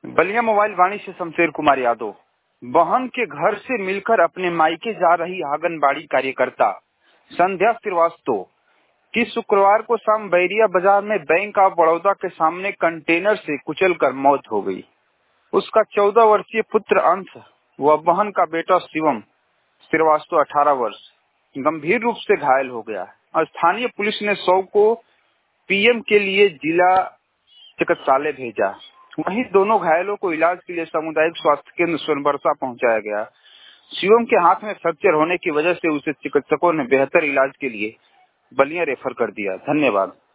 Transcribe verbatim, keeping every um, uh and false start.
Ballia mobile वाणी से शमशेर कुमार यादव। बहन के घर से मिलकर अपने मायके जा रही आंगनबाड़ी कार्यकर्ता संध्या श्रीवास्तव की शुक्रवार को शाम बैरिया बाजार में बैंक ऑफ बड़ौदा के सामने कंटेनर से कुचलकर मौत हो गई। उसका चौदह वर्षीय पुत्र अंश व बहन का बेटा शिवम श्रीवास्तव अठारह वर्ष गंभीर रूप से घायल हो गया। स्थानीय पुलिस ने शव को पीएम के लिए जिला चिकित्सालय भेजा। वहीं दोनों घायलों को इलाज के लिए सामुदायिक स्वास्थ्य केंद्र सोनबरसा पहुंचाया गया। शिवम के हाथ में फ्रैक्चर होने की वजह से उसे चिकित्सकों ने बेहतर इलाज के लिए बलिया रेफर कर दिया। धन्यवाद।